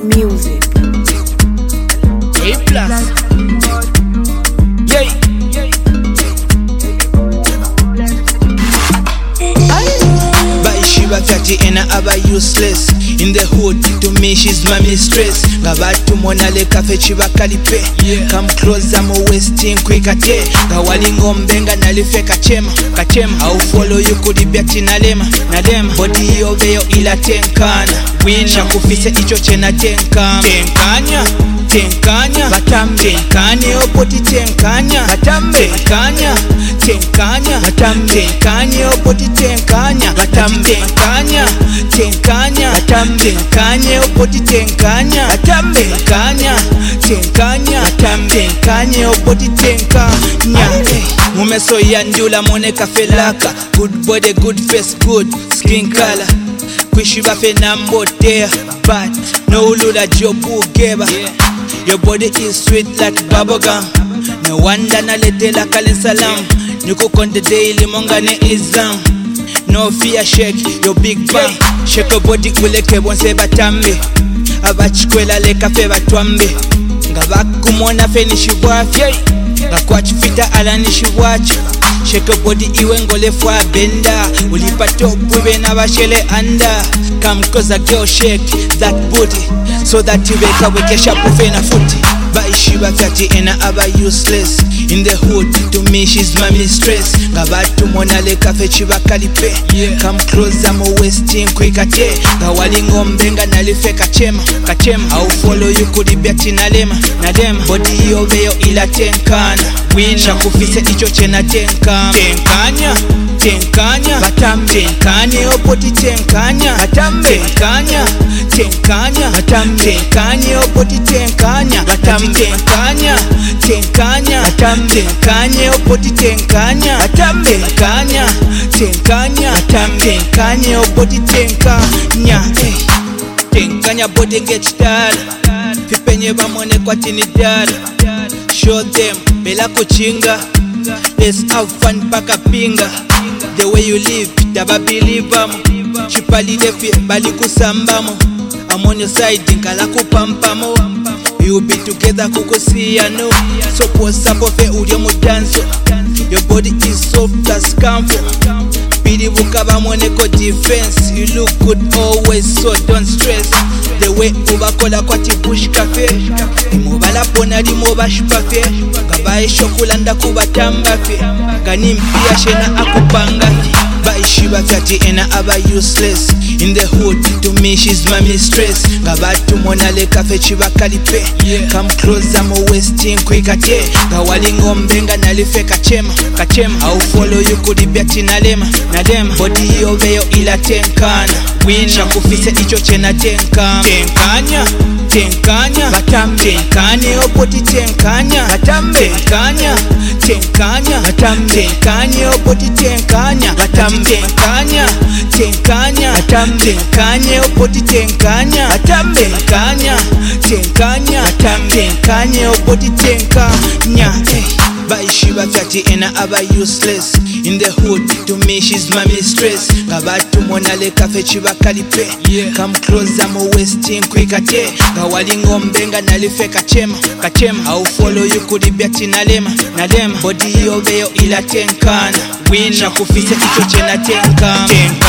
Music. A plus. Yay. Baishiba kati ena aba useless. In the hood, to me she's my mistress. Ngabatu mona le cafe chiba kalipe. Come closer, mo wasting quick ate. Gawalingo mbenga nalife kachema. I'll follow you kudibia tinalema. Nalema, body yoveyo ila tenkana. Winna kufise icho chena tenkama. Tenkanya, batambe. Tenkanye opoti tenkanya. Batambe. Tenkanya, batambe. Tenkanye opoti tenkanya. Batambe. Tenkanya, batambe. Tenkanye opoti tenkanya. Batambe. Tenkanya, batambe. Tenkanye opoti tenkanya. Mumeso ya ndula mone kafelaka. Good body, good face, good skin color. Kwishiba fe nambotea, but no lula jobu geba. Your body is sweet like bubblegum. No wonder na letela kalen salam. Niko konde daily mongane exam. No fear, shake your big bang. Shake your body kuleke bonse batambe. Abachikwela leka fe batwambe. Ngabakumona fe nishibwafye. Ngakwachifita ala nishibwacho. Shake your body iwe ngolefu abenda. Ulipato bube na bashele anda. Come cause a girl shake that booty, so that you wake up with your sharp na footy. Baishiba kati ena aba useless. In the hood, to me she's my mistress. Ngabatu mona le cafe chiba kalipe. Come closer, mo wasting quick ate. Gawalingo mbenga nalife kachema. I'll follow you kudibia tinalema. Nalema, body yoveyo ila tenkana. Winna kufise icho chena tenkama. Tenkanya, batambe. Tenkanye opoti tenkanya. Batambe. Tenkanya, batambe. Tenkanye opoti tenkanya. Batambe. Tenkanya, batambe. Tenkanye opoti tenkanya. Batambe. Tenkanya, batambe. Tenkanye opoti tenkanya. Tenkanya body get started. Fipenye bamone kwa tini dada. Show them bela kuchinga. Let's have fun paka pinga. The way you live, daba believe amo. Chipali defi bali kusambamo. I'm on your side, nkala kupampamo. We will be together kukusia no. So post up of udia mudanso. Your body is soft as camphor. Pidi bukaba moneko defense. You look good always, so don't stress. The way ubakola kwa tibush cafe. Imubala pona limo bashpafe. Gabaye shokulanda kubatamba fe. Gani mpia shena akupanga. Baishiba kati ena aba useless. In the hood, to me she's my mistress. Ngabatu mona le cafe chiba kalipe. Come closer, mo wasting quick ate. Gawalingo mbenga nalife kachema. I'll follow you kudibia tinalema. Nalema, body yoveyo ila tenkana. Winna kufise icho chena tenkama. Tenkanya, batambe. Tenkanye opoti tenkanya. Batambe. Tenkanya, batambe. Tenkanye opoti tenkanya. Batambe. Tenkanya, batambe. Tenkanye opoti tenkanya. Batambe. Tenkanya, batambe. Tenkanye opoti tenkanya. Baishiba kati ena aba useless. In the hood, to me she's my mistress. Ngabatu mona le cafe chiba kalipe. Come closer, mo wasting quick ate. Gawalingo mbenga nalife kachema. I'll follow you kudibia tinalema. Nalema, body yoveyo ila tenkana. Winna kufise icho chena tenkama.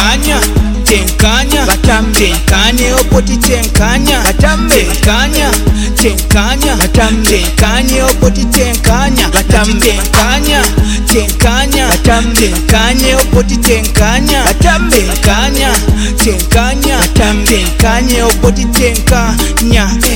Tenkanya, batambe. Tenkanye opoti tenkanya. Batambe. Tenkanya, batambe. Tenkanye opoti tenkanya. Batambe. Tenkanya, batambe. Tenkanye opoti tenkanya. Batambe. Tenkanya, batambe. Tenkanye opoti tenkanya.